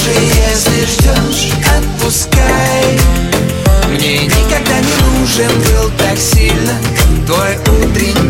Даже если ждешь, отпускай. Мне никогда не нужен был так сильно твой утренний